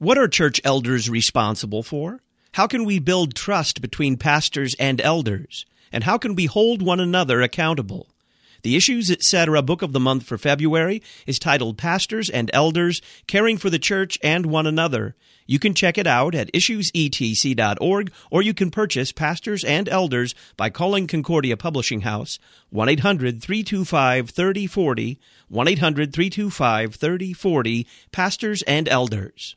What are church elders responsible for? How can we build trust between pastors and elders? And how can we hold one another accountable? The Issues Etc. Book of the Month for February is titled Pastors and Elders, Caring for the Church and One Another. You can check it out at issuesetc.org, or you can purchase Pastors and Elders by calling Concordia Publishing House, 1-800-325-3040, 1-800-325-3040, Pastors and Elders.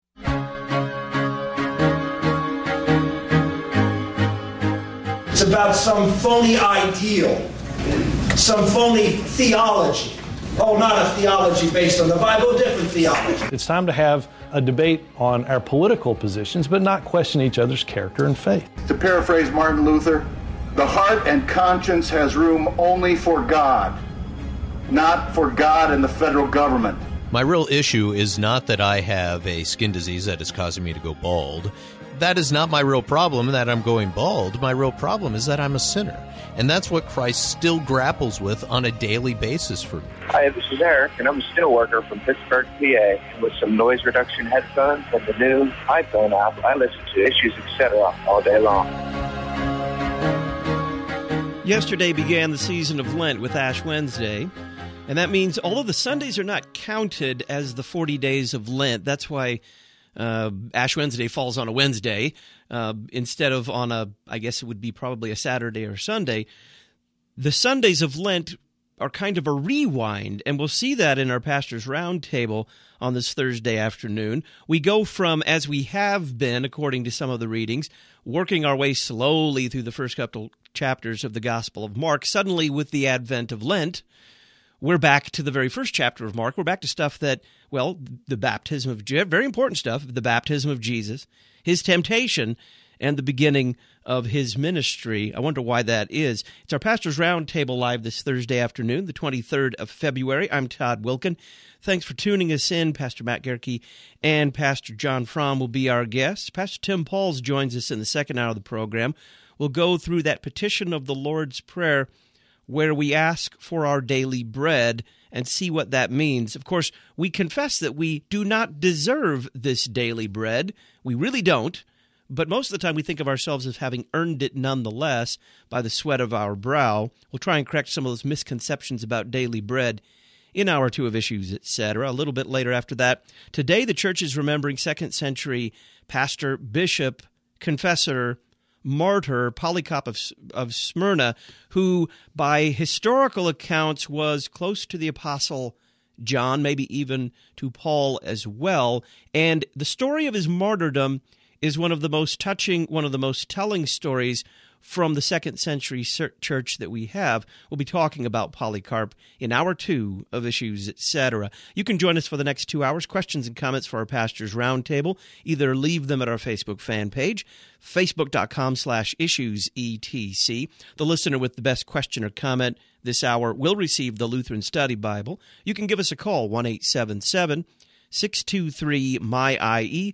It's about some phony ideal, some phony theology. Oh, not a theology based on the Bible, a different theology. It's time to have a debate on our political positions, but not question each other's character and faith. To paraphrase Martin Luther, the heart and conscience has room only for God, not for God and the federal government. My real issue is not that I have a skin disease that is causing me to go bald. That is not my real problem, that I'm going bald. My real problem is that I'm a sinner. And that's what Christ still grapples with on a daily basis for me. Hi, this is Eric, and I'm a steel worker from Pittsburgh, PA. With some noise reduction headphones and the new iPhone app, I listen to Issues Etc. all day long. Yesterday began the season of Lent with Ash Wednesday, and that means although the Sundays are not counted as the 40 days of Lent, that's why Ash Wednesday falls on a Wednesday instead of on I guess it would be probably a Saturday or Sunday. The Sundays of Lent are kind of a rewind, and we'll see that in our Pastor's Roundtable on this Thursday afternoon. We go from, as we have been, according to some of the readings, working our way slowly through the first couple chapters of the Gospel of Mark. Suddenly, with the advent of Lent, we're back to the very first chapter of Mark. We're back to stuff that, well, the baptism of, very important stuff, the baptism of Jesus, his temptation, and the beginning of his ministry. I wonder why that is. It's our Pastor's Roundtable live this Thursday afternoon, the 23rd of February. I'm Todd Wilkin. Thanks for tuning us in. Pastor Matt Gerke and Pastor John Fromm will be our guests. Pastor Tim Pauls joins us in the second hour of the program. We'll go through that petition of the Lord's Prayer where we ask for our daily bread and see what that means. Of course, we confess that we do not deserve this daily bread. We really don't. But most of the time we think of ourselves as having earned it nonetheless by the sweat of our brow. We'll try and correct some of those misconceptions about daily bread in Hour 2 of Issues, etc. A little bit later after that. Today the church is remembering 2nd century pastor, bishop, confessor, martyr, Polycarp of Smyrna, who by historical accounts was close to the Apostle John, maybe even to Paul as well. And the story of his martyrdom is one of the most touching, one of the most telling stories from the 2nd century church that we have. We'll be talking about Polycarp in Hour 2 of Issues, etc. You can join us for the next 2 hours. Questions and comments for our Pastor's Roundtable. Either leave them at our Facebook fan page, facebook.com/issuesetc. The listener with the best question or comment this hour will receive the Lutheran Study Bible. You can give us a call, 1-877-623-MY-IE,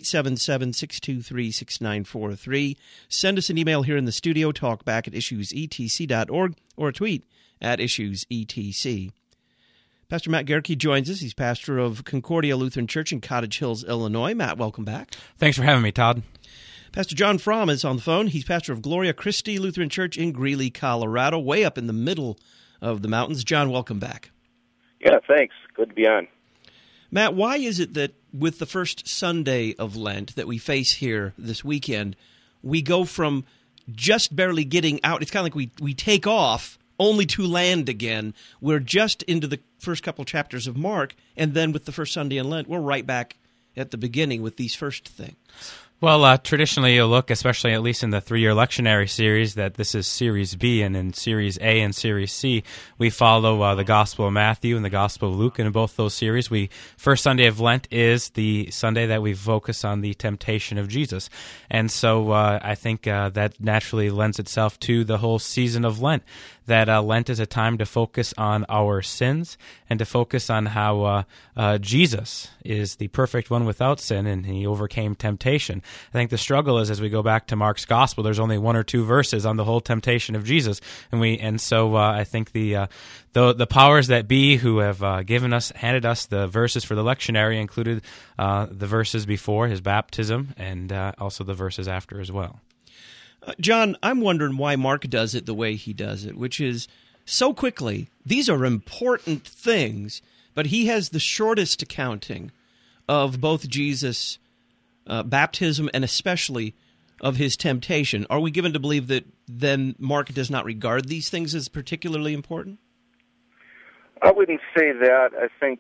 877-623-6943. Send us an email here in the studio, talkback at issuesetc.org, or a tweet at issuesetc. Pastor Matt Gerke joins us. He's pastor of Concordia Lutheran Church in Cottage Hills, Illinois. Matt, welcome back. Thanks for having me, Todd. Pastor John Fromm is on the phone. He's pastor of Gloria Christi Lutheran Church in Greeley, Colorado, way up in the middle of the mountains. John, welcome back. Yeah, thanks. Good to be on. Matt, why is it that with the first Sunday of Lent that we face here this weekend, we go from just barely getting out, it's kind of like we take off only to land again. We're just into the first couple chapters of Mark, and then with the first Sunday in Lent, we're right back at the beginning with these first things. Well, traditionally you'll look, especially at least in the 3-year lectionary series, that this is Series B, and in Series A and Series C, we follow the Gospel of Matthew and the Gospel of Luke, and in both those series, first Sunday of Lent is the Sunday that we focus on the temptation of Jesus. And so I think that naturally lends itself to the whole season of Lent, that Lent is a time to focus on our sins and to focus on how Jesus is the perfect one without sin, and he overcame temptation. I think the struggle is, as we go back to Mark's gospel, there's only 1 or 2 verses on the whole temptation of Jesus, and so I think the powers that be who have handed us the verses for the lectionary included the verses before his baptism and also the verses after as well. John, I'm wondering why Mark does it the way he does it, which is so quickly. These are important things, but he has the shortest accounting of both Jesus' baptism and especially of his temptation. Are we given to believe that then Mark does not regard these things as particularly important? I wouldn't say that. I think,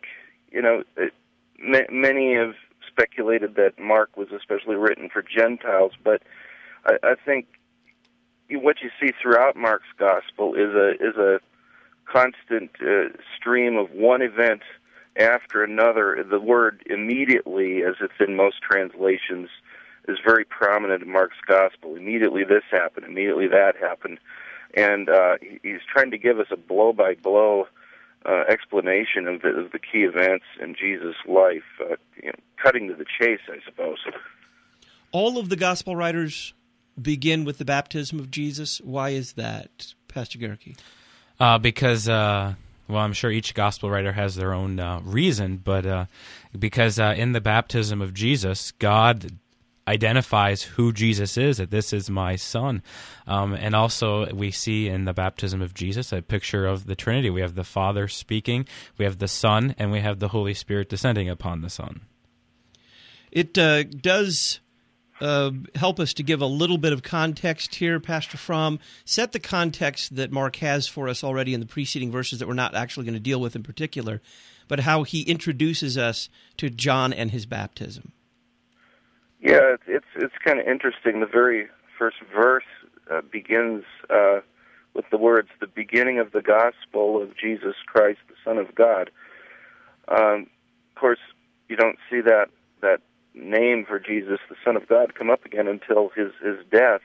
many have speculated that Mark was especially written for Gentiles, but I think what you see throughout Mark's gospel is a constant stream of one event after another. The word immediately, as it's in most translations, is very prominent in Mark's gospel. Immediately this happened, immediately that happened. And he's trying to give us a blow-by-blow explanation of the key events in Jesus' life, cutting to the chase, I suppose. All of the gospel writers begin with the baptism of Jesus. Why is that, Pastor Gerke? Because, I'm sure each gospel writer has their own reason, but because in the baptism of Jesus, God identifies who Jesus is, that this is my son. And also we see in the baptism of Jesus a picture of the Trinity. We have the Father speaking, we have the Son, and we have the Holy Spirit descending upon the Son. It does help us to give a little bit of context here, Pastor Fromm. Set the context that Mark has for us already in the preceding verses that we're not actually going to deal with in particular, but how he introduces us to John and his baptism. Yeah, it's kind of interesting. The very first verse begins with the words, "The beginning of the gospel of Jesus Christ, the Son of God." Of course, you don't see that name for Jesus, the Son of God, come up again until his death.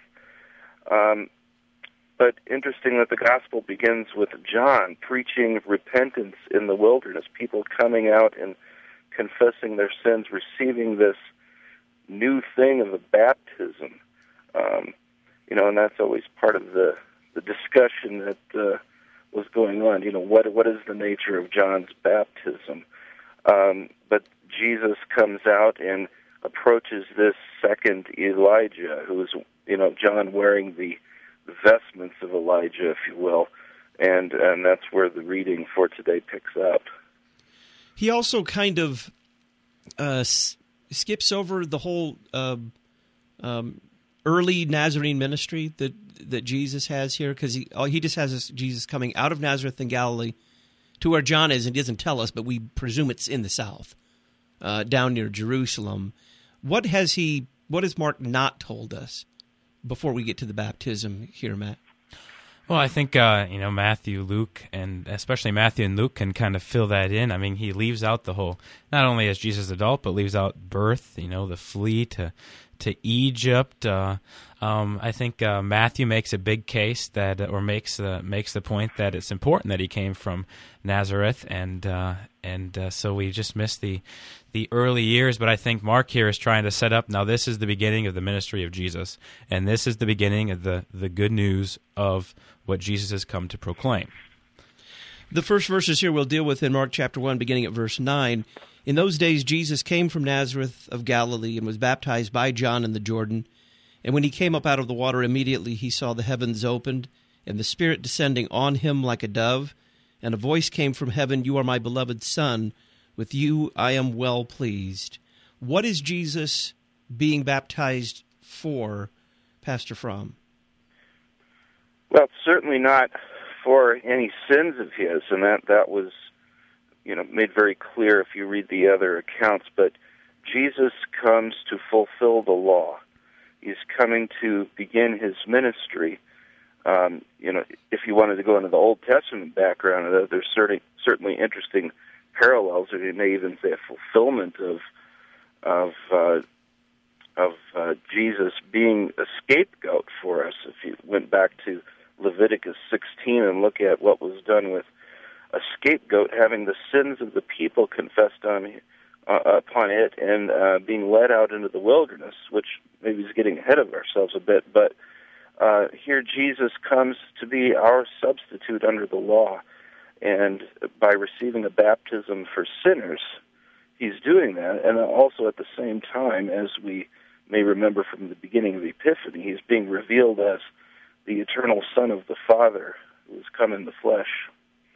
But interesting that the gospel begins with John preaching repentance in the wilderness, people coming out and confessing their sins, receiving this new thing of the baptism. And that's always part of the discussion that was going on. What is the nature of John's baptism? But Jesus comes out and approaches this second Elijah, who is, John wearing the vestments of Elijah, if you will, and that's where the reading for today picks up. He also kind of skips over the whole early Nazarene ministry that Jesus has here, because he just has Jesus coming out of Nazareth in Galilee to where John is, and he doesn't tell us, but we presume it's in the south, down near Jerusalem. What has Mark not told us before we get to the baptism here, Matt? Well, I think Matthew, Luke, and especially Matthew and Luke can kind of fill that in. I mean, he leaves out the whole, not only as Jesus adult, but leaves out birth, the flee to Egypt. I think Matthew makes a big case makes the point that it's important that he came from Nazareth, and so we just missed the early years. But I think Mark here is trying to set up, now this is the beginning of the ministry of Jesus, and this is the beginning of the good news of what Jesus has come to proclaim. The first verses here we'll deal with in Mark chapter 1, beginning at verse 9. In those days Jesus came from Nazareth of Galilee and was baptized by John in the Jordan. And when he came up out of the water, immediately he saw the heavens opened, and the Spirit descending on him like a dove. And a voice came from heaven, "You are my beloved Son, with you I am well pleased." What is Jesus being baptized for, Pastor Fromm? Well, it's certainly not for any sins of his, and that was made very clear if you read the other accounts. But Jesus comes to fulfill the law. He's coming to begin his ministry. If you wanted to go into the Old Testament background, there's certainly interesting parallels, or you may even say a fulfillment of Jesus being a scapegoat for us. If you went back to Leviticus 16 and look at what was done with a scapegoat having the sins of the people confessed on upon it and being led out into the wilderness, which maybe is getting ahead of ourselves a bit, but here Jesus comes to be our substitute under the law, and by receiving a baptism for sinners, he's doing that, and also at the same time, as we may remember from the beginning of the Epiphany, he's being revealed as the eternal Son of the Father who has come in the flesh.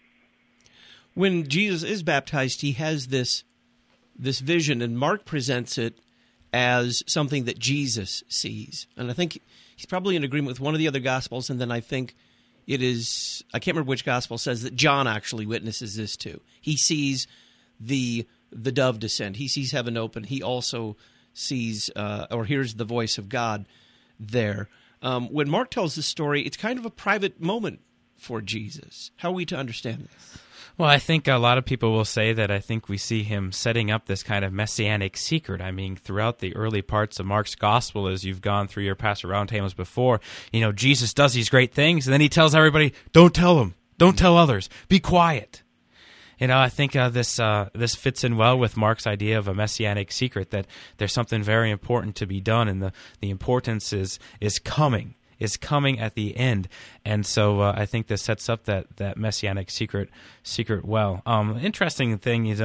When Jesus is baptized, he has this vision, and Mark presents it as something that Jesus sees. And I think he's probably in agreement with one of the other Gospels, and then I think it is, I can't remember which Gospel says that John actually witnesses this too. He sees the dove descend. He sees heaven open. He also sees or hears the voice of God there. When Mark tells this story, it's kind of a private moment for Jesus. How are we to understand this? Well, I think a lot of people will say that I think we see him setting up this kind of messianic secret. I mean, throughout the early parts of Mark's gospel, as you've gone through your Pastor Roundtables before, Jesus does these great things, and then he tells everybody, don't tell them, don't tell others, be quiet. I think this fits in well with Mark's idea of a messianic secret, that there's something very important to be done, and the importance is coming at the end. And so I think this sets up that messianic secret well. Interesting thing is,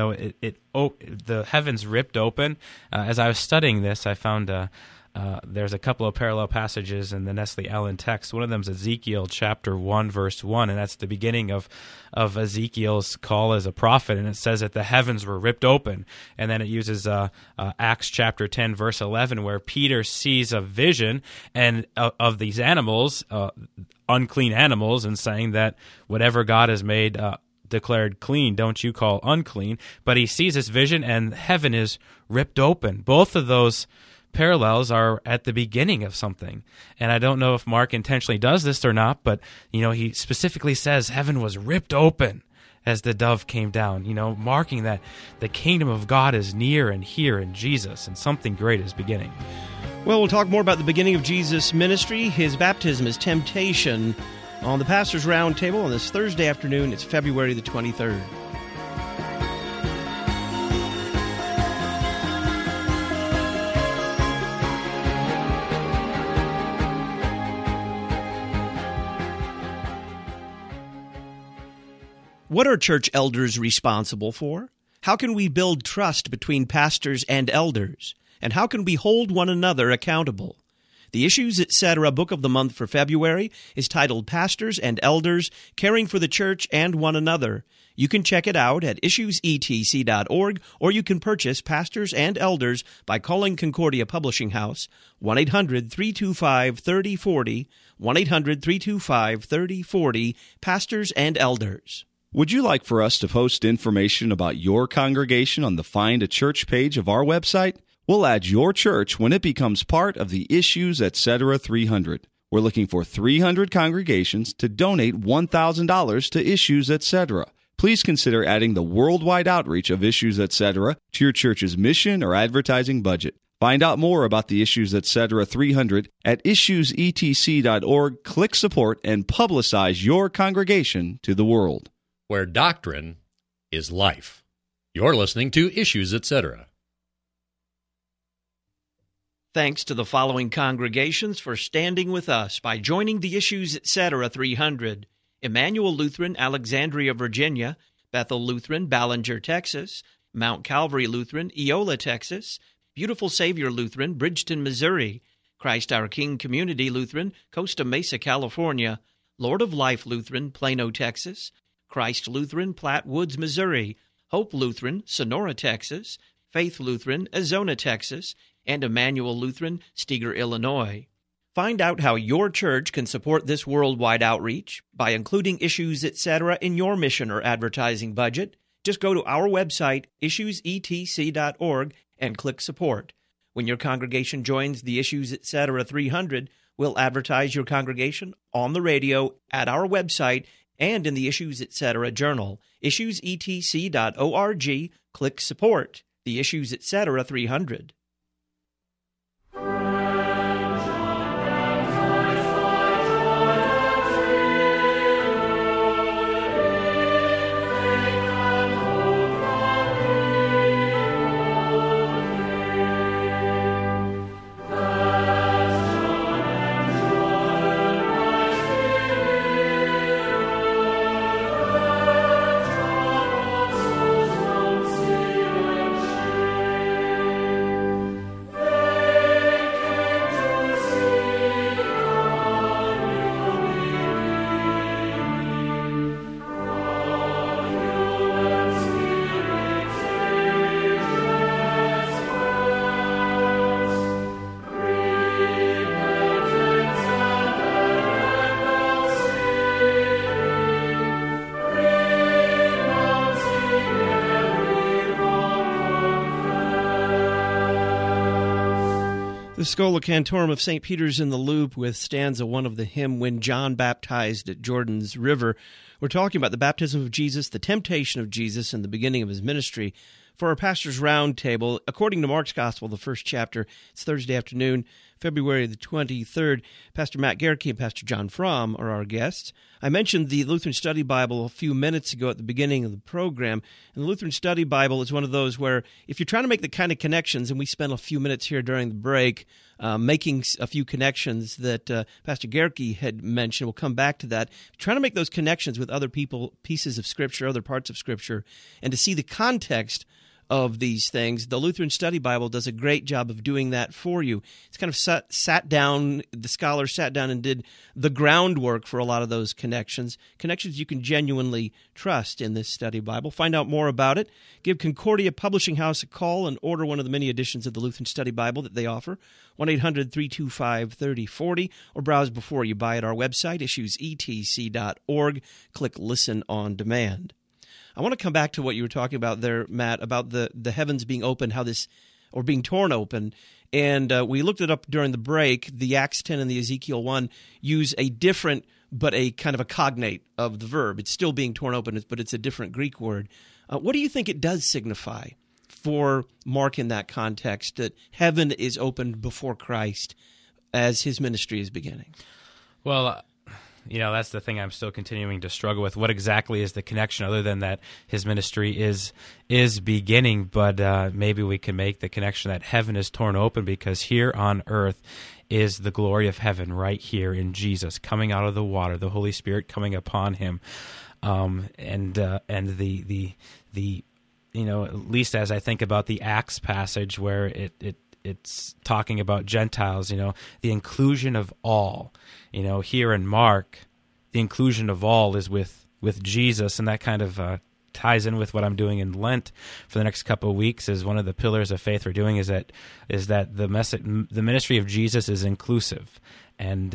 the heavens ripped open. As I was studying this, I found there's a couple of parallel passages in the Nestle Allen text. One of them is Ezekiel chapter 1, verse 1, and that's the beginning of Ezekiel's call as a prophet, and it says that the heavens were ripped open. And then it uses Acts chapter 10, verse 11, where Peter sees a vision and of these animals, unclean animals, and saying that whatever God has made declared clean, don't you call unclean. But he sees this vision, and heaven is ripped open. Both of those parallels are at the beginning of something. And I don't know if Mark intentionally does this or not, but he specifically says heaven was ripped open as the dove came down, marking that the kingdom of God is near and here in Jesus, and something great is beginning. Well, we'll talk more about the beginning of Jesus' ministry, his baptism, his temptation, on the Pastor's Roundtable on this Thursday afternoon. It's February the 23rd. What are church elders responsible for? How can we build trust between pastors and elders? And how can we hold one another accountable? The Issues Etc. Book of the Month for February is titled Pastors and Elders, Caring for the Church and One Another. You can check it out at issuesetc.org, or you can purchase Pastors and Elders by calling Concordia Publishing House, 1-800-325-3040, 1-800-325-3040, Pastors and Elders. Would you like for us to post information about your congregation on the Find a Church page of our website? We'll add your church when it becomes part of the Issues Etc. 300. We're looking for 300 congregations to donate $1,000 to Issues Etc. Please consider adding the worldwide outreach of Issues Etc. to your church's mission or advertising budget. Find out more about the Issues Etc. 300 at issuesetc.org. Click support and publicize your congregation to the world. Where doctrine is life. You're listening to Issues Etc. Thanks to the following congregations for standing with us by joining the Issues Etc. 300. Emmanuel Lutheran, Alexandria, Virginia; Bethel Lutheran, Ballinger, Texas; Mount Calvary Lutheran, Eola, Texas; Beautiful Savior Lutheran, Bridgeton, Missouri; Christ Our King Community Lutheran, Costa Mesa, California; Lord of Life Lutheran, Plano, Texas; Christ Lutheran, Platte Woods, Missouri; Hope Lutheran, Sonora, Texas; Faith Lutheran, Azona, Texas; and Emmanuel Lutheran, Steger, Illinois. Find out how your church can support this worldwide outreach by including Issues Etc. in your mission or advertising budget. Just go to our website, issuesetc.org, and click support. When your congregation joins the Issues Etc. 300, we'll advertise your congregation on the radio, at our website, and in the Issues Etc. journal, issuesetc.org. Click support. The Issues Etc. 300. The Schola Cantorum of St. Peter's in the Loop with stanza 1 of the hymn, When John Baptized at Jordan's River. We're talking about the baptism of Jesus, the temptation of Jesus, and the beginning of his ministry. For our Pastor's Roundtable, according to Mark's Gospel, the first chapter, it's Thursday afternoon, February the 23rd. Pastor Matt Gehrke and Pastor John Fromm are our guests. I mentioned the Lutheran Study Bible a few minutes ago at the beginning of the program, and the Lutheran Study Bible is one of those where if you're trying to make the kind of connections, and we spent a few minutes here during the break making a few connections that Pastor Gehrke had mentioned. We'll come back to that. Trying to make those connections with other people, pieces of Scripture, other parts of Scripture, and to see the context of these things. The Lutheran Study Bible does a great job of doing that for you. It's kind of sat down, the scholars sat down and did the groundwork for a lot of those connections you can genuinely trust in this study Bible. Find out more about it. Give Concordia Publishing House a call and order one of the many editions of the Lutheran Study Bible that they offer, 1-800-325-3040, or browse before you buy at our website, issuesetc.org. Click Listen on Demand. I want to come back to what you were talking about there, Matt, about the heavens being open, or being torn open. And we looked it up during the break. The Acts 10 and the Ezekiel 1 use a different, but a kind of a cognate of the verb. It's still being torn open, but it's a different Greek word. What do you think it does signify for Mark in that context, that heaven is opened before Christ as his ministry is beginning? Well, that's the thing I'm still continuing to struggle with. What exactly is the connection other than that his ministry is beginning? But maybe we can make the connection that heaven is torn open because here on earth is the glory of heaven right here in Jesus coming out of the water, the Holy Spirit coming upon him, and the at least as I think about the Acts passage where it's talking about Gentiles, the inclusion of all. Here in Mark, the inclusion of all is with Jesus, and that kind of ties in with what I'm doing in Lent for the next couple of weeks. Is one of the pillars of faith we're doing is that the ministry of Jesus is inclusive, and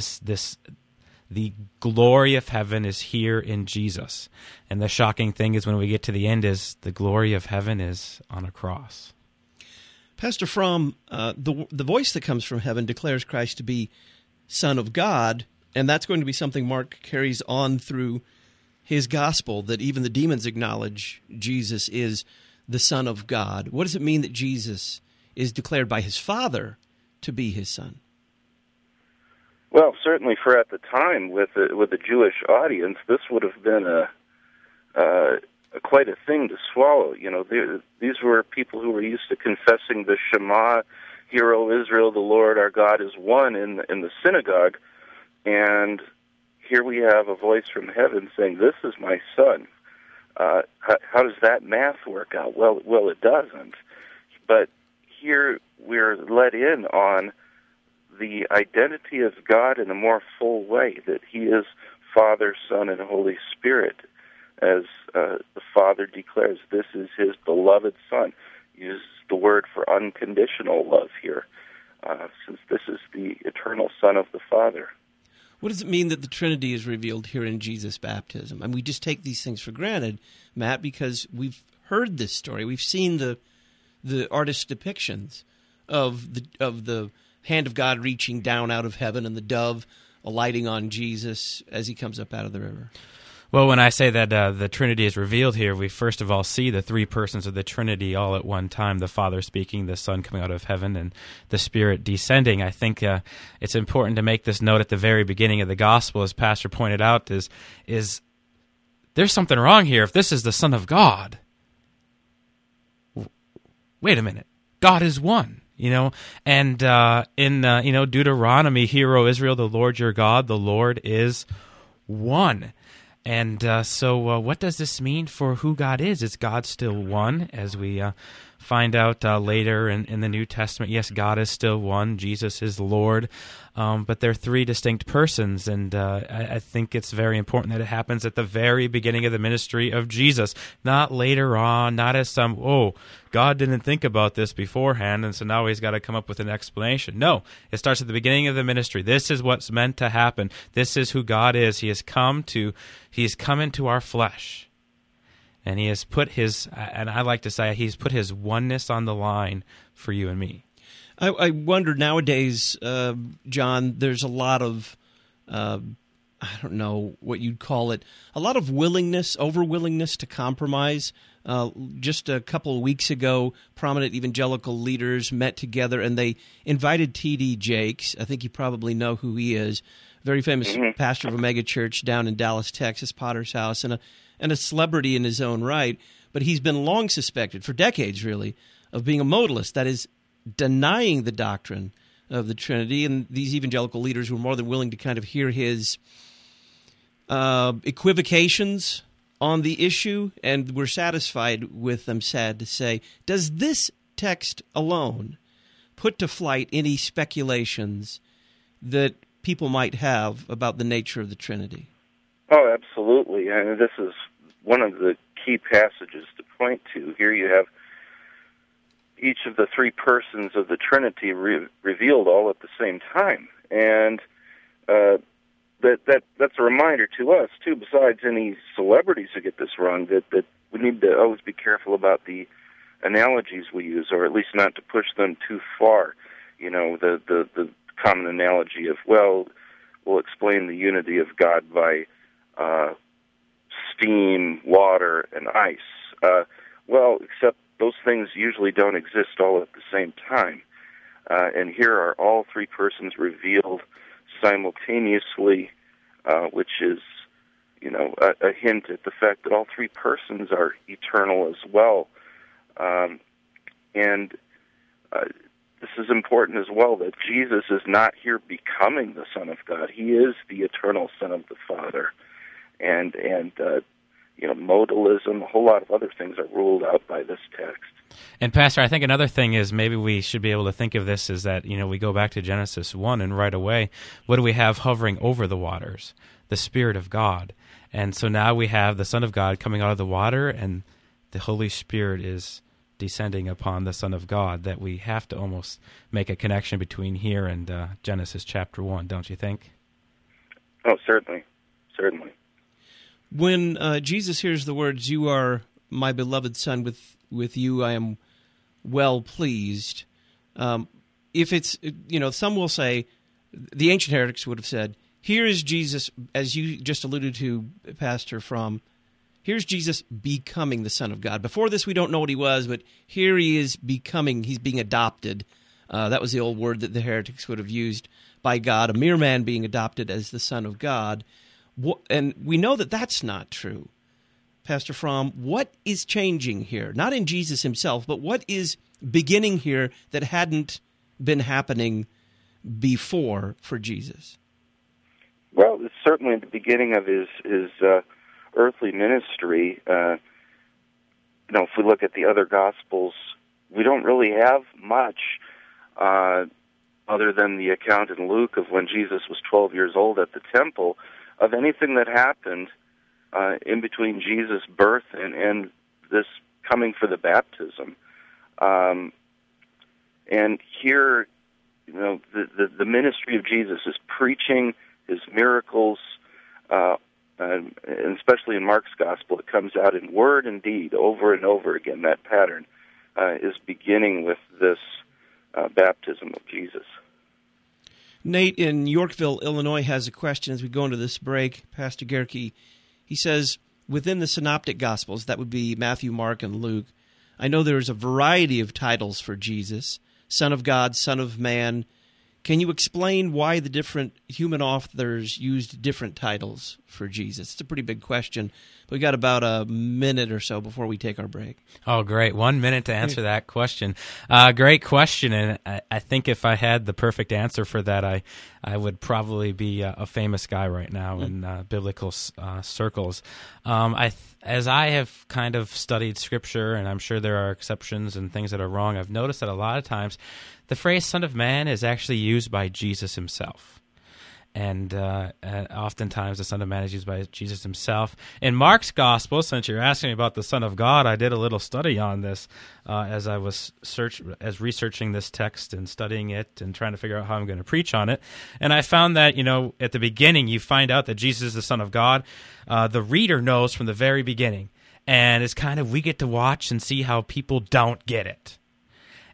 the glory of heaven is here in Jesus. And the shocking thing is when we get to the end is the glory of heaven is on a cross. Pastor Fromm, the voice that comes from heaven declares Christ to be Son of God, and that's going to be something Mark carries on through his gospel, that even the demons acknowledge Jesus is the Son of God. What does it mean that Jesus is declared by his Father to be his Son? Well, certainly for at the time with the Jewish audience, this would have been quite a thing to swallow. These were people who were used to confessing the Shema, Hear, O Israel, the Lord our God is one in the synagogue, and here we have a voice from heaven saying, "This is my Son." How does that math work out? Well, it doesn't. But here we're let in on the identity of God in a more full way, that he is Father, Son, and Holy Spirit. As the Father declares, this is his beloved Son. He uses the word for unconditional love here, since this is the eternal Son of the Father. What does it mean that the Trinity is revealed here in Jesus' baptism? And we just take these things for granted, Matt, because we've heard this story. We've seen the artist's depictions of the hand of God reaching down out of heaven and the dove alighting on Jesus as he comes up out of the river. Well, when I say that the Trinity is revealed here, we first of all see the three persons of the Trinity all at one time, the Father speaking, the Son coming out of heaven, and the Spirit descending. I think it's important to make this note at the very beginning of the Gospel, as Pastor pointed out, is there's something wrong here. If this is the Son of God, wait a minute, God is one. And in Deuteronomy, Hear, O Israel, the Lord your God, the Lord is one. And so what does this mean for who God is? Is God still one? As we find out later in the New Testament, yes, God is still one. Jesus is Lord. But they're three distinct persons, and I think it's very important that it happens at the very beginning of the ministry of Jesus, not later on, not as God didn't think about this beforehand, and so now he's got to come up with an explanation. No, it starts at the beginning of the ministry. This is what's meant to happen. This is who God is. He has come into our flesh, and he has put and I like to say, he's put his oneness on the line for you and me. I wonder nowadays, John, there's a lot of, I don't know what you'd call it, a lot of over-willingness to compromise. Just a couple of weeks ago, prominent evangelical leaders met together and they invited T.D. Jakes. I think you probably know who he is. Very famous pastor of a mega church down in Dallas, Texas, Potter's House, and a celebrity in his own right. But he's been long suspected, for decades really, of being a modalist, that is, denying the doctrine of the Trinity. And these evangelical leaders were more than willing to kind of hear his equivocations on the issue, and were satisfied with them, sad to say. Does this text alone put to flight any speculations that people might have about the nature of the Trinity? Oh, absolutely. And this is one of the key passages to point to. Here you have each of the three persons of the Trinity revealed all at the same time. And that's a reminder to us, too, besides any celebrities who get this wrong, that we need to always be careful about the analogies we use, or at least not to push them too far. You know, the common analogy of, well, we'll explain the unity of God by steam, water, and ice. Well, except those things usually don't exist all at the same time. And here are all three persons revealed simultaneously, which is, you know, a hint at the fact that all three persons are eternal as well. And this is important as well, that Jesus is not here becoming the Son of God. He is the eternal Son of the Father. And you know, modalism, a whole lot of other things are ruled out by this text. And Pastor, I think another thing is maybe we should be able to think of this is that, you know, we go back to Genesis 1 and right away, what do we have hovering over the waters? The Spirit of God. And so now we have the Son of God coming out of the water, and the Holy Spirit is descending upon the Son of God, that we have to almost make a connection between here and Genesis chapter 1, don't you think? Oh, certainly. Certainly. When Jesus hears the words, "You are my beloved Son, with you I am well pleased," if it's, you know, some will say, the ancient heretics would have said, here is Jesus, as you just alluded to, Pastor Fromm, here's Jesus becoming the Son of God. Before this, we don't know what he was, but here he is becoming, he's being adopted. That was the old word that the heretics would have used, by God, a mere man being adopted as the Son of God. And we know that that's not true. Pastor Fromm, what is changing here? Not in Jesus himself, but what is beginning here that hadn't been happening before for Jesus? Well, it's certainly at the beginning of his earthly ministry. You know, if we look at the other Gospels, we don't really have much other than the account in Luke of when Jesus was 12 years old at the temple, of anything that happened in between Jesus' birth and this coming for the baptism. And here, you know, the ministry of Jesus is preaching his miracles, and especially in Mark's Gospel, it comes out in word and deed over and over again. That pattern is beginning with this baptism of Jesus. Nate in Yorkville, Illinois, has a question as we go into this break. Pastor Gerke, he says, within the Synoptic Gospels, that would be Matthew, Mark, and Luke, I know there's a variety of titles for Jesus, Son of God, Son of Man. Can you explain why the different human authors used different titles for Jesus? It's a pretty big question. We got about a minute or so before we take our break. Oh, great. 1 minute to answer that question. Great question, and I think if I had the perfect answer for that, I would probably be a famous guy right now in biblical circles. As I have kind of studied Scripture, and I'm sure there are exceptions and things that are wrong, I've noticed that a lot of times the phrase Son of Man is actually used by Jesus himself. And oftentimes the Son of Man is used by Jesus himself. In Mark's Gospel, since you're asking me about the Son of God, I did a little study on this as I was researching this text and studying it and trying to figure out how I'm going to preach on it. And I found that, you know, at the beginning you find out that Jesus is the Son of God. The reader knows from the very beginning. And it's kind of, we get to watch and see how people don't get it.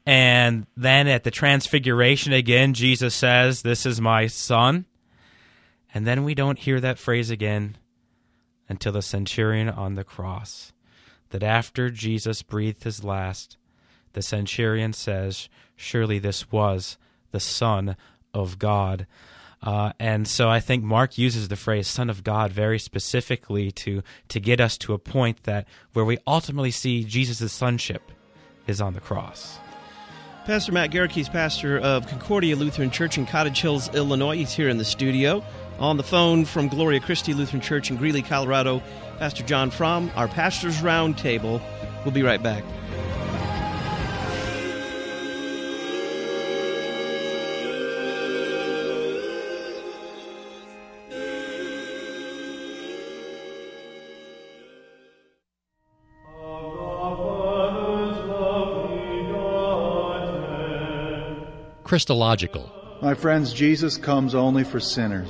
And then at the Transfiguration again, Jesus says, "This is my Son." And then we don't hear that phrase again until the centurion on the cross. That after Jesus breathed his last, the centurion says, "Surely this was the Son of God." And so I think Mark uses the phrase Son of God very specifically to get us to a point that where we ultimately see Jesus' sonship is on the cross. Pastor Matt Garrick, he's pastor of Concordia Lutheran Church in Cottage Hills, Illinois. He's here in the studio. On the phone from Gloria Christi Lutheran Church in Greeley, Colorado, Pastor John Fromm, our Pastor's Roundtable. We'll be right back. Christological. My friends, Jesus comes only for sinners.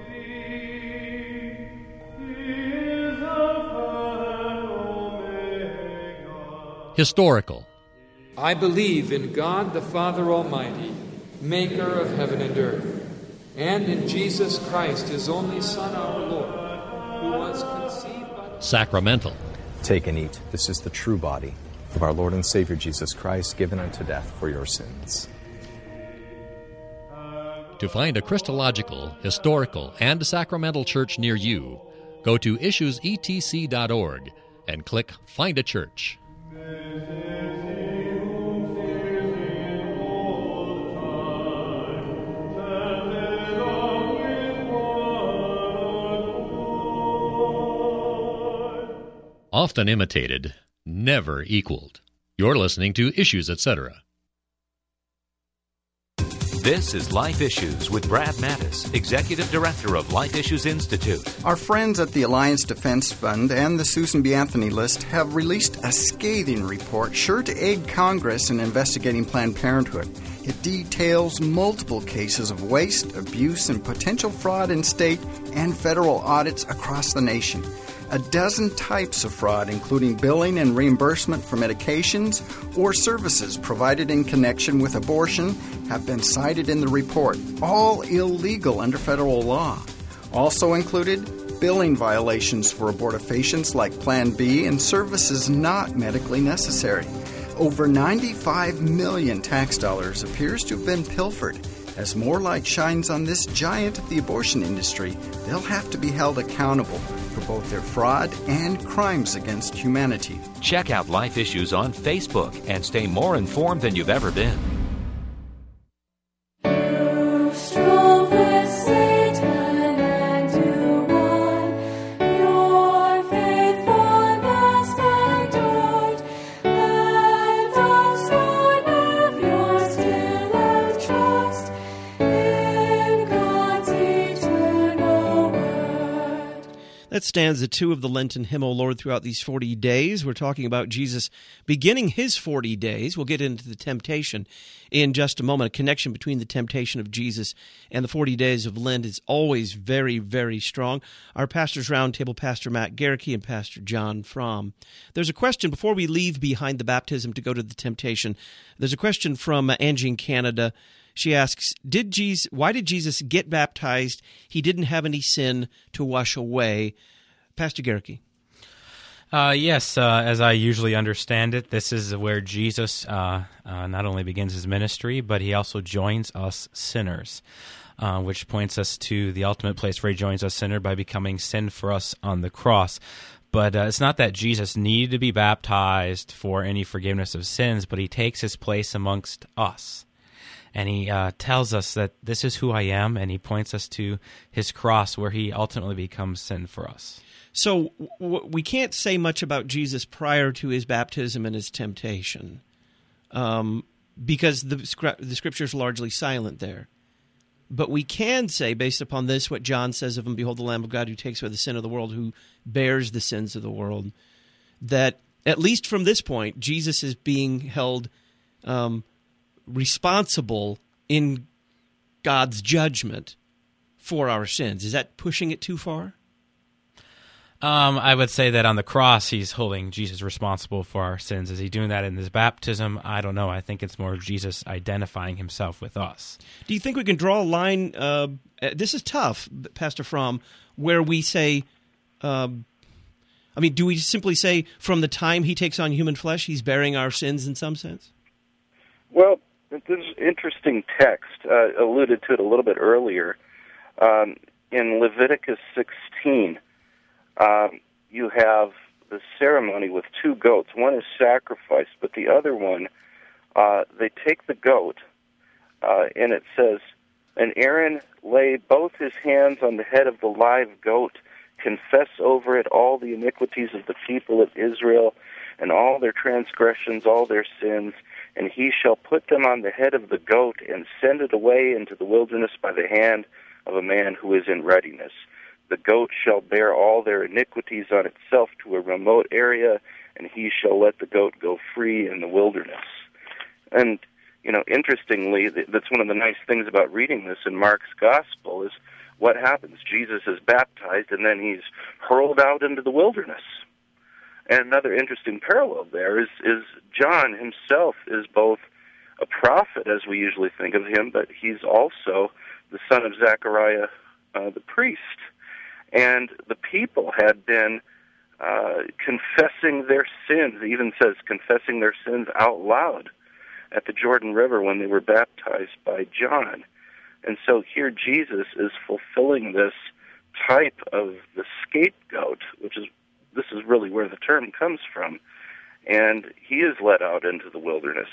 Historical. I believe in God the Father Almighty, maker of heaven and earth, and in Jesus Christ, his only Son, our Lord, who was conceived by... Sacramental. Take and eat. This is the true body of our Lord and Savior Jesus Christ, given unto death for your sins. To find a Christological, historical, and sacramental church near you, go to issuesetc.org and click Find a Church. Often imitated, never equaled. You're listening to Issues, Etc. This is Life Issues with Brad Mattis, Executive Director of Life Issues Institute. Our friends at the Alliance Defense Fund and the Susan B. Anthony List have released a scathing report sure to aid Congress in investigating Planned Parenthood. It details multiple cases of waste, abuse, and potential fraud in state and federal audits across the nation. A dozen types of fraud, including billing and reimbursement for medications or services provided in connection with abortion, have been cited in the report, all illegal under federal law. Also included, billing violations for abortifacients like Plan B and services not medically necessary. Over $95 million tax dollars appears to have been pilfered. As more light shines on this giant of the abortion industry, they'll have to be held accountable for both their fraud and crimes against humanity. Check out Life Issues on Facebook and stay more informed than you've ever been. That stanza 2 of the Lenten hymn, O Lord, throughout these 40 days. We're talking about Jesus beginning his 40 days. We'll get into the temptation in just a moment. A connection between the temptation of Jesus and the 40 days of Lent is always very, very strong. Our Pastor's Roundtable, Pastor Matt Garrick and Pastor John Fromm. There's a question before we leave behind the baptism to go to the temptation. There's a question from Angie in Canada. She asks, why did Jesus get baptized? He didn't have any sin to wash away. Pastor Garrick. Yes, as I usually understand it, this is where Jesus not only begins his ministry, but he also joins us sinners, which points us to the ultimate place where he joins us sinner by becoming sin for us on the cross. But it's not that Jesus needed to be baptized for any forgiveness of sins, but he takes his place amongst us. And he tells us that this is who I am, and he points us to his cross where he ultimately becomes sin for us. So we can't say much about Jesus prior to his baptism and his temptation because the Scripture is largely silent there. But we can say, based upon this, what John says of him, behold the Lamb of God who takes away the sin of the world, who bears the sins of the world, that at least from this point, Jesus is being held responsible in God's judgment for our sins. Is that pushing it too far? I would say that on the cross, he's holding Jesus responsible for our sins. Is he doing that in his baptism? I don't know. I think it's more Jesus identifying himself with us. Do you think we can draw a line? This is tough, Pastor Fromm, where we say, do we simply say from the time he takes on human flesh, he's bearing our sins in some sense? Well, this interesting text alluded to it a little bit earlier. In Leviticus 16, you have the ceremony with 2 goats. One is sacrificed, but the other one, they take the goat, and it says, "And Aaron lay both his hands on the head of the live goat, confess over it all the iniquities of the people of Israel, and all their transgressions, all their sins, and he shall put them on the head of the goat, and send it away into the wilderness by the hand of a man who is in readiness. The goat shall bear all their iniquities on itself to a remote area, and he shall let the goat go free in the wilderness." And, interestingly, that's one of the nice things about reading this in Mark's Gospel is what happens. Jesus is baptized, and then he's hurled out into the wilderness. And another interesting parallel there is John himself is both a prophet, as we usually think of him, but he's also the son of Zechariah the priest. And the people had been confessing their sins. It even says confessing their sins out loud at the Jordan River when they were baptized by John. And so here Jesus is fulfilling this type of the scapegoat, this is really where the term comes from. And he is led out into the wilderness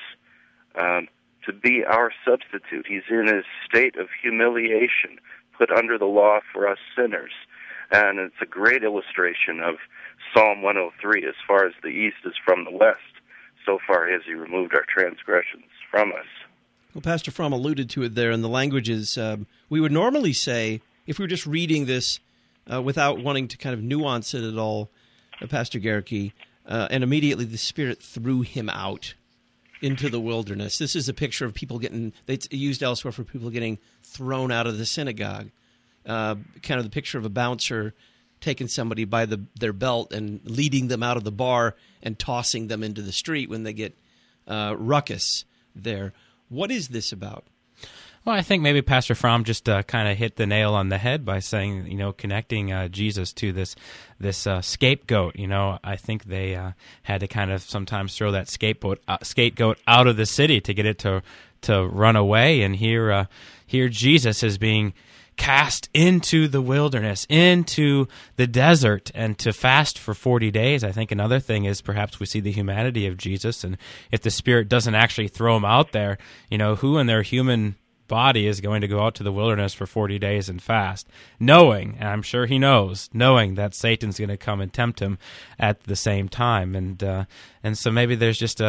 to be our substitute. He's in his state of humiliation, put under the law for us sinners. And it's a great illustration of Psalm 103, as far as the east is from the west, so far has he removed our transgressions from us. Well, Pastor Fromm alluded to it there, and the language is, we would normally say, if we were just reading this without wanting to kind of nuance it at all, Pastor Gehrke, and immediately the Spirit threw him out into the wilderness. This is a picture of people it's used elsewhere for people getting thrown out of the synagogue. Kind of the picture of a bouncer taking somebody by their belt and leading them out of the bar and tossing them into the street when they get ruckus there. What is this about? Well, I think maybe Pastor Fromm just kind of hit the nail on the head by saying, connecting Jesus to this scapegoat. I think they had to kind of sometimes throw that scapegoat out of the city to get it to run away. And here Jesus is being cast into the wilderness, into the desert, and to fast for 40 days. I think another thing is perhaps we see the humanity of Jesus, and if the Spirit doesn't actually throw him out there, who in their human body is going to go out to the wilderness for 40 days and fast, knowing, and I'm sure he knows, knowing that Satan's going to come and tempt him at the same time. And so maybe there's just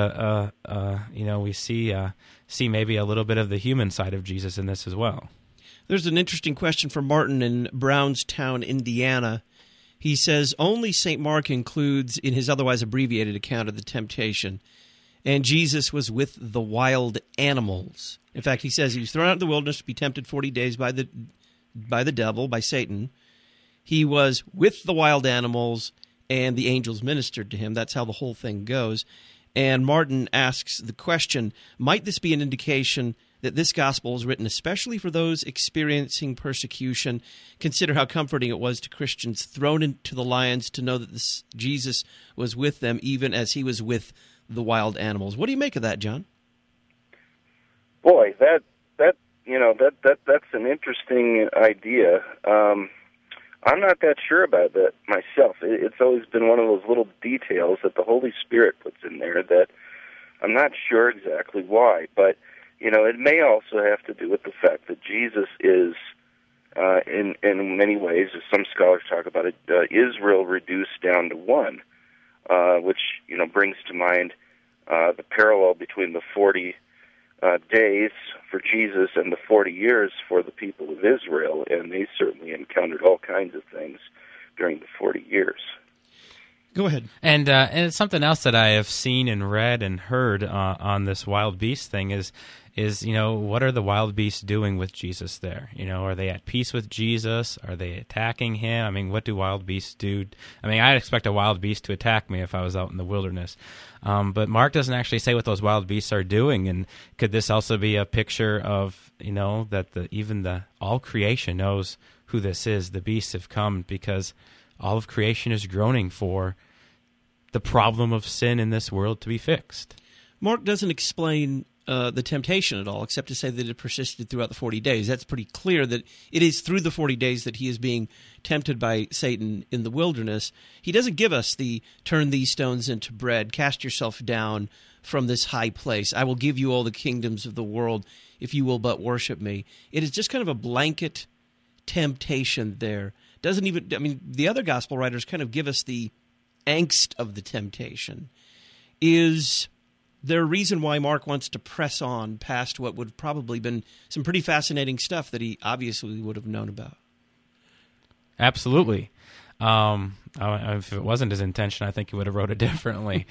we see maybe a little bit of the human side of Jesus in this as well. There's an interesting question from Martin in Brownstown, Indiana. He says, only St. Mark includes in his otherwise abbreviated account of the temptation, and Jesus was with the wild animals. In fact, he says he was thrown out in the wilderness to be tempted 40 days by the devil, by Satan. He was with the wild animals, and the angels ministered to him. That's how the whole thing goes. And Martin asks the question, might this be an indication that this gospel is written especially for those experiencing persecution? Consider how comforting it was to Christians thrown into the lions to know that this Jesus was with them, even as he was with the wild animals. What do you make of that, John? Boy, that's an interesting idea. I'm not that sure about that myself. It's always been one of those little details that the Holy Spirit puts in there that I'm not sure exactly why, but it may also have to do with the fact that Jesus is, in many ways, as some scholars talk about it, Israel reduced down to one, which brings to mind the parallel between the 40 days for Jesus and the 40 years for the people of Israel, and they certainly encountered all kinds of things during the 40 years. Go ahead. And it's something else that I have seen and read and heard on this wild beast thing is is, what are the wild beasts doing with Jesus there? Are they at peace with Jesus? Are they attacking him? I mean, what do wild beasts do? I mean, I'd expect a wild beast to attack me if I was out in the wilderness. But Mark doesn't actually say what those wild beasts are doing. And could this also be a picture of, that all creation knows who this is? The beasts have come because all of creation is groaning for the problem of sin in this world to be fixed. Mark doesn't explain the temptation at all, except to say that it persisted throughout the 40 days. That's pretty clear that it is through the 40 days that he is being tempted by Satan in the wilderness. He doesn't give us the turn these stones into bread, cast yourself down from this high place. I will give you all the kingdoms of the world if you will but worship me. It is just kind of a blanket temptation there. The other gospel writers kind of give us the angst of the temptation. Is there a reason why Mark wants to press on past what would have probably been some pretty fascinating stuff that he obviously would have known about? Absolutely. If it wasn't his intention, I think he would have wrote it differently.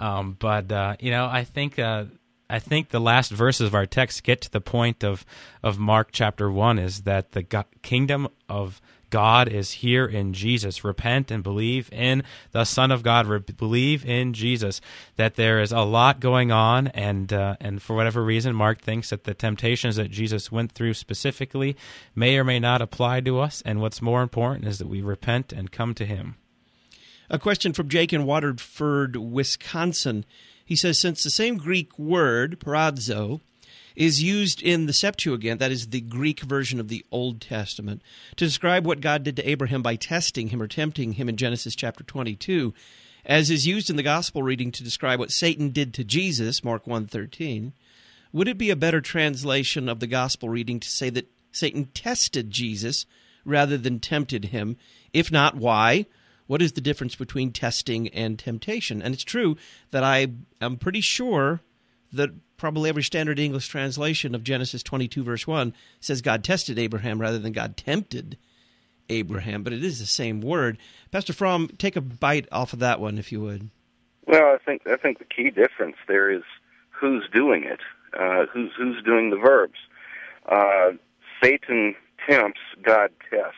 I think the last verses of our text get to the point of Mark chapter 1 is that the kingdom of God is here in Jesus. Repent and believe in the Son of God. Believe in Jesus. That there is a lot going on, and for whatever reason, Mark thinks that the temptations that Jesus went through specifically may or may not apply to us. And what's more important is that we repent and come to Him. A question from Jake in Waterford, Wisconsin. He says, since the same Greek word, paradzo, is used in the Septuagint, that is the Greek version of the Old Testament, to describe what God did to Abraham by testing him or tempting him in Genesis chapter 22, as is used in the Gospel reading to describe what Satan did to Jesus, Mark 1:13, would it be a better translation of the Gospel reading to say that Satan tested Jesus rather than tempted him? If not, why? What is the difference between testing and temptation? And it's true that I am pretty sure that probably every standard English translation of Genesis 22, verse 1 says God tested Abraham rather than God tempted Abraham, but it is the same word. Pastor Fromm, take a bite off of that one, if you would. Well, I think the key difference there is who's doing it, who's doing the verbs. Satan tempts, God tests.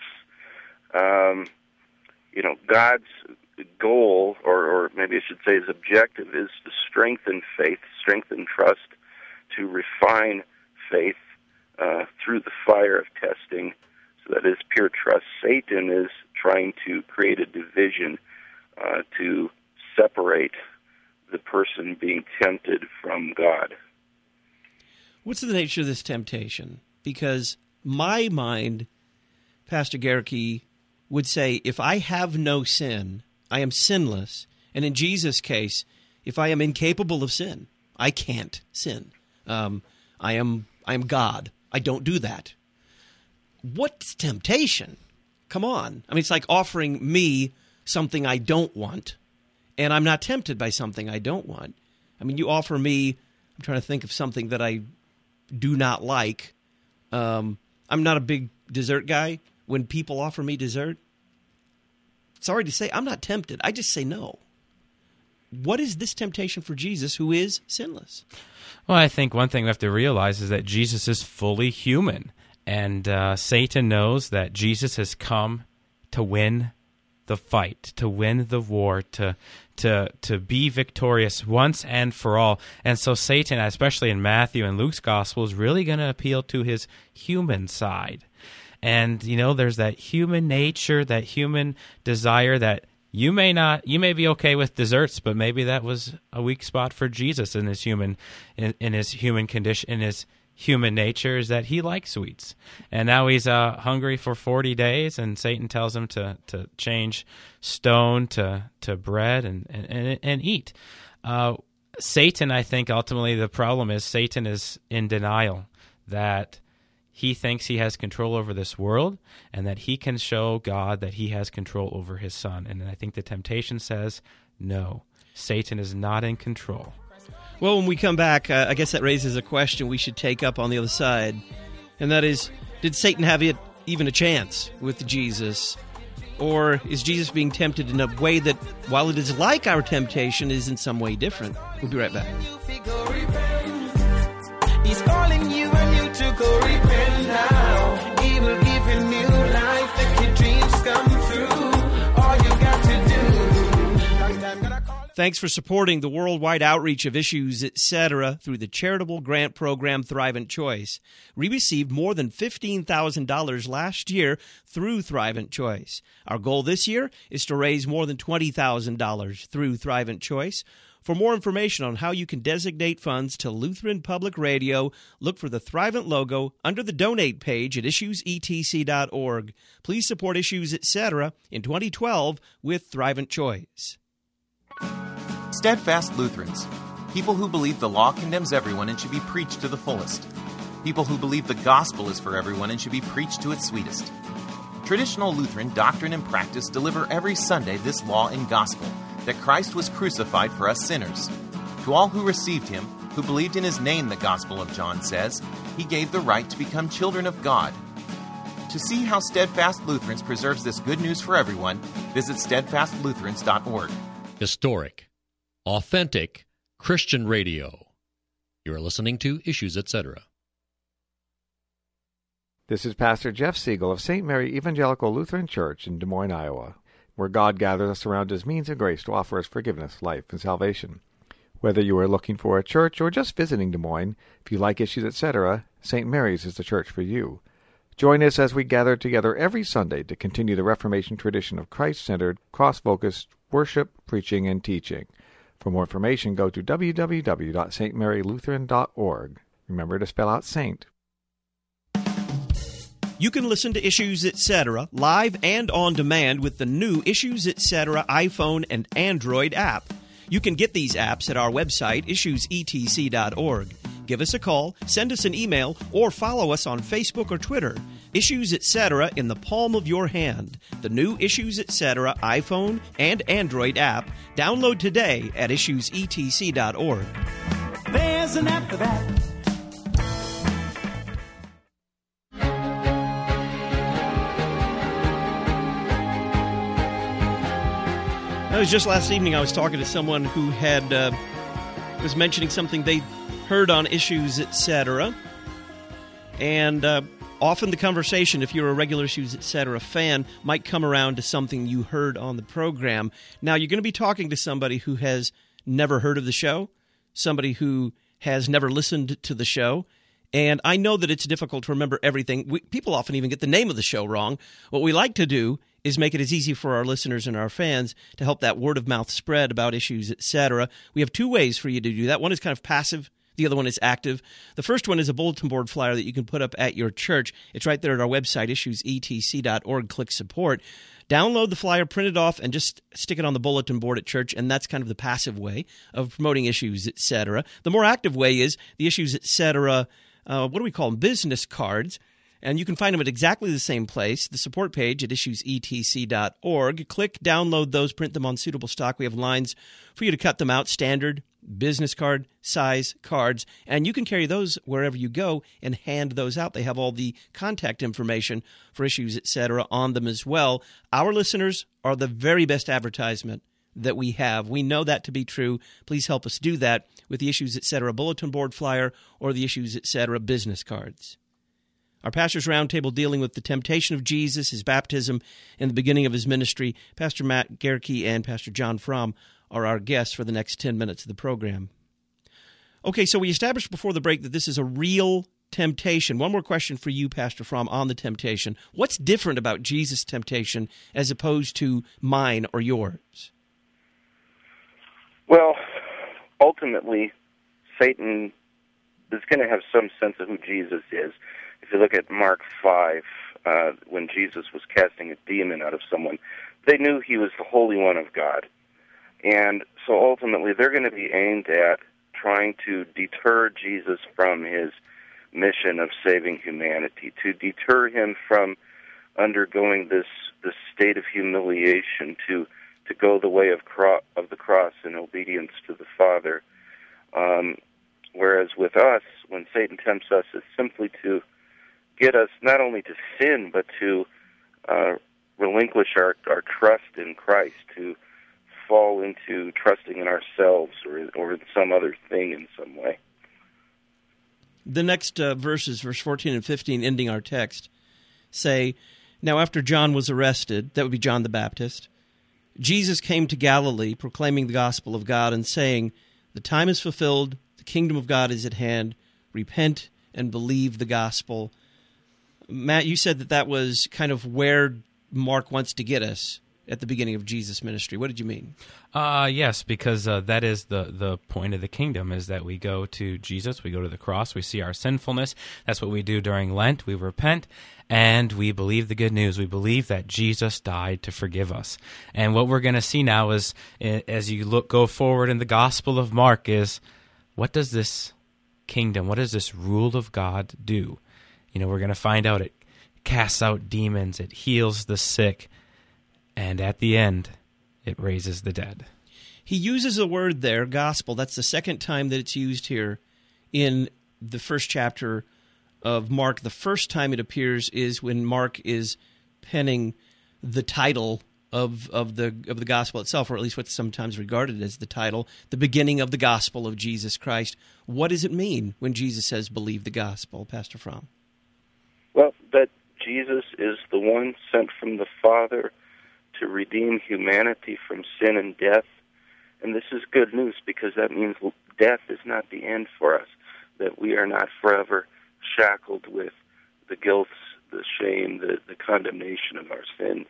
God's goal, or maybe I should say his objective, is to strengthen faith, strengthen trust, to refine faith through the fire of testing, so that is pure trust. Satan is trying to create a division to separate the person being tempted from God. What's the nature of this temptation? Because my mind, Pastor Garricky, would say, if I have no sin, I am sinless. And in Jesus' case, if I am incapable of sin, I can't sin. I am God. I don't do that. What's temptation? Come on. I mean, it's like offering me something I don't want, and I'm not tempted by something I don't want. I mean, you offer me, I'm trying to think of something that I do not like. I'm not a big dessert guy. When people offer me dessert, sorry to say, I'm not tempted. I just say no. What is this temptation for Jesus, who is sinless? Well, I think one thing we have to realize is that Jesus is fully human, and Satan knows that Jesus has come to win the fight, to win the war, to be victorious once and for all. And so Satan, especially in Matthew and Luke's gospel, is really going to appeal to his human side. And, there's that human nature, that human desire that you may be okay with desserts, but maybe that was a weak spot for Jesus in his human condition, in his human nature, is that he likes sweets. And now he's hungry for 40 days, and Satan tells him to change stone to bread and eat. Satan, I think, ultimately the problem is Satan is in denial that he thinks he has control over this world and that he can show God that he has control over his son. And I think the temptation says, no, Satan is not in control. Well, when we come back, I guess that raises a question we should take up on the other side. And that is, did Satan have even a chance with Jesus? Or is Jesus being tempted in a way that, while it is like our temptation, is in some way different? We'll be right back. He's calling you. Thanks for supporting the worldwide outreach of Issues Etc. through the charitable grant program Thrivent Choice. We received more than $15,000 last year through Thrivent Choice. Our goal this year is to raise more than $20,000 through Thrivent Choice. For more information on how you can designate funds to Lutheran Public Radio, look for the Thrivent logo under the Donate page at issuesetc.org. Please support Issues Etc. in 2012 with Thrivent Choice. Steadfast Lutherans, people who believe the law condemns everyone and should be preached to the fullest. People who believe the gospel is for everyone and should be preached to its sweetest. Traditional Lutheran doctrine and practice deliver every Sunday this law and gospel, that Christ was crucified for us sinners. To all who received him, who believed in his name, the Gospel of John says, he gave the right to become children of God. To see how Steadfast Lutherans preserves this good news for everyone, visit steadfastlutherans.org. Historic, authentic Christian radio. You are listening to Issues Etc. This is Pastor Jeff Siegel of St. Mary Evangelical Lutheran Church in Des Moines, Iowa, where God gathers us around his means of grace to offer us forgiveness, life, and salvation. Whether you are looking for a church or just visiting Des Moines, if you like Issues Etc., St. Mary's is the church for you. Join us as we gather together every Sunday to continue the Reformation tradition of Christ-centered, cross-focused worship, preaching, and teaching. For more information, go to www.stmarylutheran.org. Remember to spell out saint. You can listen to Issues Etc. live and on demand with the new Issues Etc. iPhone and Android app. You can get these apps at our website, issuesetc.org. Give us a call, send us an email, or follow us on Facebook or Twitter. Issues Etc. in the palm of your hand. The new Issues Etc. iPhone and Android app. Download today at issuesetc.org. There's an app for that. It was just last evening I was talking to someone who had was mentioning something they heard on Issues Etc. And often the conversation, if you're a regular Issues Etc. fan, might come around to something you heard on the program. Now, you're going to be talking to somebody who has never heard of the show, somebody who has never listened to the show. And I know that it's difficult to remember everything. People often even get the name of the show wrong. What we like to do is make it as easy for our listeners and our fans to help that word of mouth spread about Issues Etc. We have two ways for you to do that. One is kind of passive. The other one is active. The first one is a bulletin board flyer that you can put up at your church. It's right there at our website, issuesetc.org. Click support. Download the flyer, print it off, and just stick it on the bulletin board at church, and that's kind of the passive way of promoting Issues Etc. The more active way is the Issues Etc. What do we call them? Business cards. And you can find them at exactly the same place, the support page at issuesetc.org. Click, download those, print them on suitable stock. We have lines for you to cut them out, standard, business card, size cards, and you can carry those wherever you go and hand those out. They have all the contact information for Issues Etc. on them as well. Our listeners are the very best advertisement that we have. We know that to be true. Please help us do that with the Issues Etc. bulletin board flyer or the Issues Etc. business cards. Our Pastor's Roundtable dealing with the temptation of Jesus, his baptism, and the beginning of his ministry. Pastor Matt Gerke and Pastor John Fromm are our guests for the next 10 minutes of the program. Okay, so we established before the break that this is a real temptation. One more question for you, Pastor Fromm, on the temptation. What's different about Jesus' temptation as opposed to mine or yours? Well, ultimately, Satan is going to have some sense of who Jesus is. If you look at Mark 5, when Jesus was casting a demon out of someone, they knew he was the Holy One of God. And so ultimately they're going to be aimed at trying to deter Jesus from his mission of saving humanity, to deter him from undergoing this state of humiliation, to go the way of the cross in obedience to the Father. Whereas with us, when Satan tempts us, it's simply to get us not only to sin, but to relinquish our trust in Christ, to fall into trusting in ourselves or in some other thing in some way. The next verses, verse 14 and 15, ending our text, say, "Now after John was arrested," that would be John the Baptist, Jesus came to Galilee proclaiming the gospel of God and saying, "The time is fulfilled, the kingdom of God is at hand, repent and believe the gospel." Matt, you said that was kind of where Mark wants to get us at the beginning of Jesus' ministry. What did you mean? Yes, because that is the point of the kingdom, is that we go to Jesus, we go to the cross, we see our sinfulness. That's what we do during Lent. We repent, and we believe the good news. We believe that Jesus died to forgive us. And what we're going to see now is, as you go forward in the Gospel of Mark, is what does this kingdom, what does this rule of God do? We're going to find out it casts out demons, it heals the sick, and at the end, it raises the dead. He uses a word there, gospel. That's the second time that it's used here in the first chapter of Mark. The first time it appears is when Mark is penning the title of the gospel itself, or at least what's sometimes regarded as the title, the beginning of the gospel of Jesus Christ. What does it mean when Jesus says, "Believe the gospel," Pastor Fromm? Well, that Jesus is the one sent from the Father to redeem humanity from sin and death. And this is good news, because that means death is not the end for us, that we are not forever shackled with the guilt, the shame, the condemnation of our sins.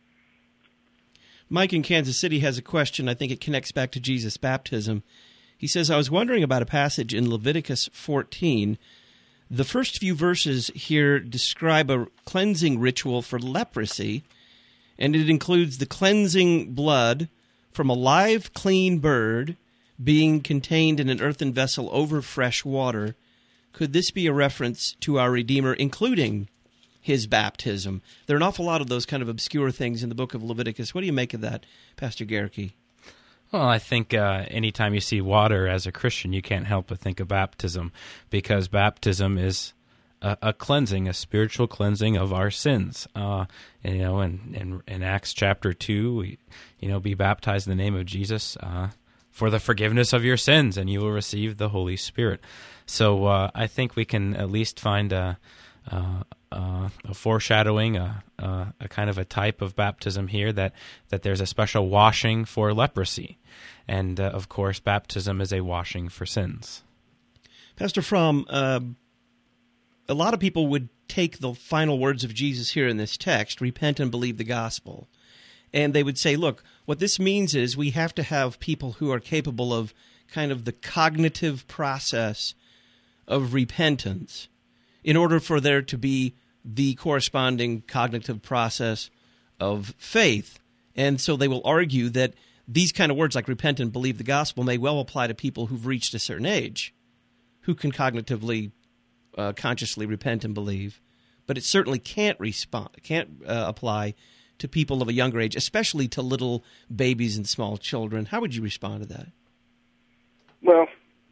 Mike in Kansas City has a question. I think it connects back to Jesus' baptism. He says, "I was wondering about a passage in Leviticus 14. The first few verses here describe a cleansing ritual for leprosy, and it includes the cleansing blood from a live, clean bird being contained in an earthen vessel over fresh water. Could this be a reference to our Redeemer, including his baptism?" There are an awful lot of those kind of obscure things in the book of Leviticus. What do you make of that, Pastor Garricky? Well, I think anytime you see water as a Christian, you can't help but think of baptism, because baptism is a cleansing, a spiritual cleansing of our sins. In Acts chapter 2, be baptized in the name of Jesus for the forgiveness of your sins, and you will receive the Holy Spirit. So I think we can at least find a foreshadowing, a kind of a type of baptism here, that there's a special washing for leprosy. And, of course, baptism is a washing for sins. Pastor Fromm, a lot of people would take the final words of Jesus here in this text, repent and believe the gospel, and they would say, look, what this means is we have to have people who are capable of kind of the cognitive process of repentance in order for there to be the corresponding cognitive process of faith. And so they will argue that these kind of words like repent and believe the gospel may well apply to people who've reached a certain age, who can cognitively, consciously repent and believe. But it certainly can't apply to people of a younger age, especially to little babies and small children. How would you respond to that? Well,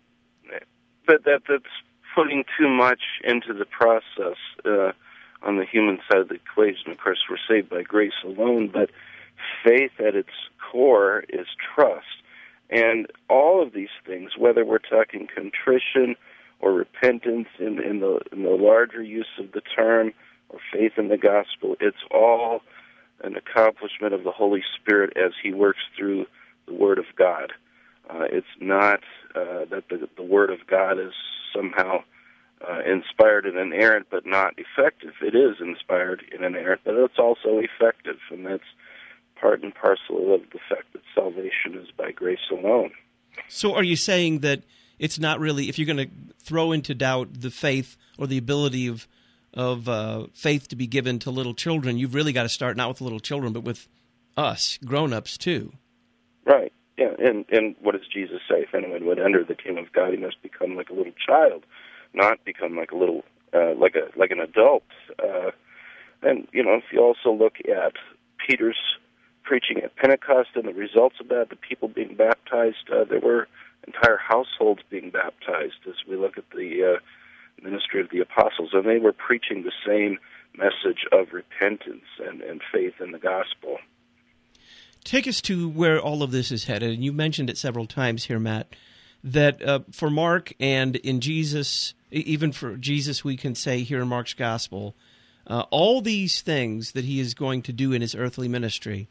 but that's putting too much into the process on the human side of the equation. Of course, we're saved by grace alone, but faith at its core is trust. And all of these things, whether we're talking contrition or repentance in the larger use of the term, or faith in the gospel, it's all an accomplishment of the Holy Spirit as He works through the Word of God. It's not that the Word of God is somehow inspired and inerrant but not effective. It is inspired and inerrant, but it's also effective, and that's part and parcel of the fact that salvation is by grace alone. So are you saying that it's not really, if you're going to throw into doubt the faith or the ability of faith to be given to little children, you've really got to start not with little children, but with us, grown-ups, too? Right, yeah, and what does Jesus say? If anyone would enter the kingdom of God, he must become like a little child, not become like a little, like an adult. And, if you also look at Peter's preaching at Pentecost and the results of that, the people being baptized, there were entire households being baptized as we look at the ministry of the apostles, and they were preaching the same message of repentance and faith in the gospel. Take us to where all of this is headed, and you mentioned it several times here, Matt, that for Mark and in Jesus, even for Jesus, we can say here in Mark's gospel, all these things that he is going to do in his earthly ministry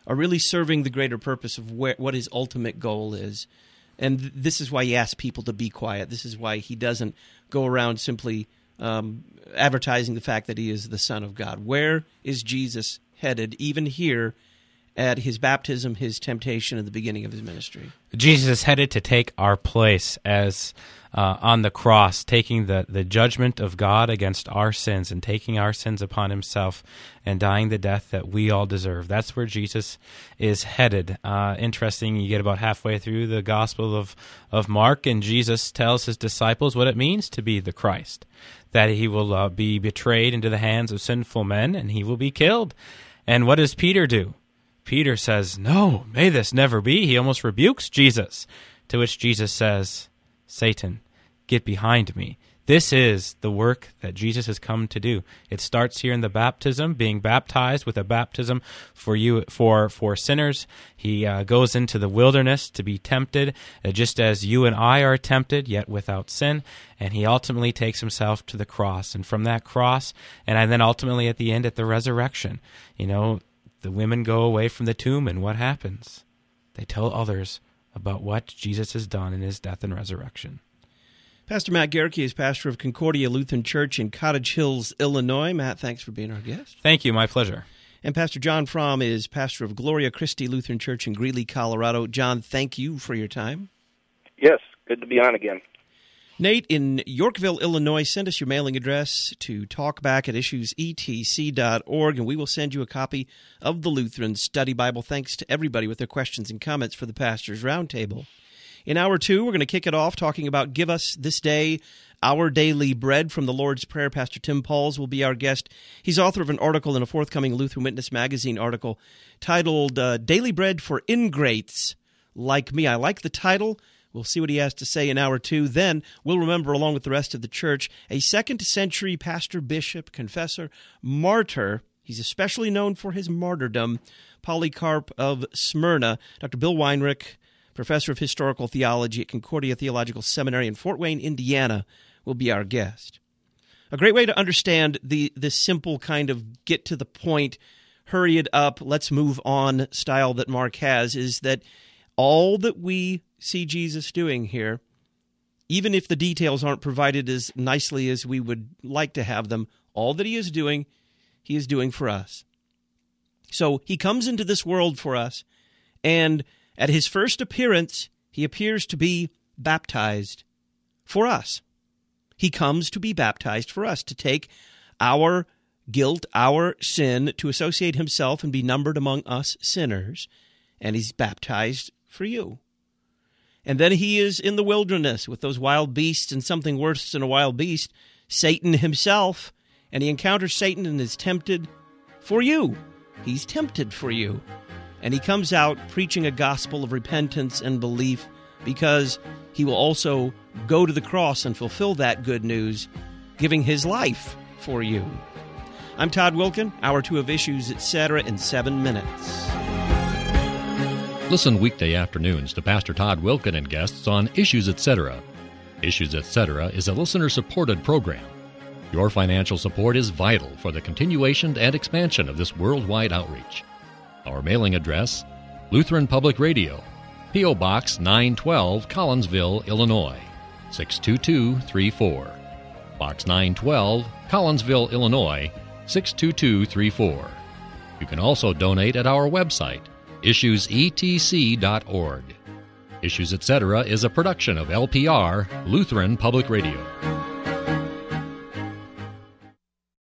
are really serving the greater purpose of what his ultimate goal is. And this is why he asks people to be quiet. This is why he doesn't go around simply advertising the fact that he is the Son of God. Where is Jesus headed, even here at his baptism, his temptation, and the beginning of his ministry? Jesus is headed to take our place as on the cross, taking the judgment of God against our sins and taking our sins upon himself and dying the death that we all deserve. That's where Jesus is headed. Interesting, you get about halfway through the Gospel of Mark, and Jesus tells his disciples what it means to be the Christ, that he will be betrayed into the hands of sinful men and he will be killed. And what does Peter do? Peter says, "No, may this never be." He almost rebukes Jesus, to which Jesus says, "Satan, get behind me." This is the work that Jesus has come to do. It starts here in the baptism, being baptized with a baptism for sinners. He goes into the wilderness to be tempted, just as you and I are tempted, yet without sin. And he ultimately takes himself to the cross. And from that cross, and then ultimately at the end, at the resurrection, the women go away from the tomb, and what happens? They tell others about what Jesus has done in his death and resurrection. Pastor Matt Gehrke is pastor of Concordia Lutheran Church in Cottage Hills, Illinois. Matt, thanks for being our guest. Thank you. My pleasure. And Pastor John Fromm is pastor of Gloria Christi Lutheran Church in Greeley, Colorado. John, thank you for your time. Yes, good to be on again. Nate in Yorkville, Illinois, send us your mailing address to talkback@issuesetc.org, and we will send you a copy of the Lutheran Study Bible. Thanks to everybody with their questions and comments for the Pastor's Roundtable. In Hour 2, we're going to kick it off talking about Give Us This Day Our Daily Bread from the Lord's Prayer. Pastor Tim Pauls will be our guest. He's author of an article in a forthcoming Lutheran Witness magazine article titled Daily Bread for Ingrates Like Me. I like the title. We'll see what he has to say in Hour 2. Then we'll remember, along with the rest of the church, a 2nd century pastor, bishop, confessor, martyr. He's especially known for his martyrdom, Polycarp of Smyrna. Dr. Bill Weinrich, professor of historical theology at Concordia Theological Seminary in Fort Wayne, Indiana, will be our guest. A great way to understand this simple kind of get-to-the-point, hurry it up, let's move on style that Mark has is that all that we see Jesus doing here, even if the details aren't provided as nicely as we would like to have them, all that he is doing for us. So he comes into this world for us, and at his first appearance, he appears to be baptized for us. He comes to be baptized for us, to take our guilt, our sin, to associate himself and be numbered among us sinners, and he's baptized for you. And then he is in the wilderness with those wild beasts and something worse than a wild beast, Satan himself, and he encounters Satan and is tempted for you. He's tempted for you. And he comes out preaching a gospel of repentance and belief because he will also go to the cross and fulfill that good news, giving his life for you. I'm Todd Wilken, Hour 2 of Issues, Etc. in 7 minutes. Listen weekday afternoons to Pastor Todd Wilken and guests on Issues Etc. Issues Etc. is a listener-supported program. Your financial support is vital for the continuation and expansion of this worldwide outreach. Our mailing address, Lutheran Public Radio, P.O. Box 912, Collinsville, Illinois, 62234. Box 912, Collinsville, Illinois, 62234. You can also donate at our website, issuesetc.org. Issues Etc. is a production of LPR, Lutheran Public Radio.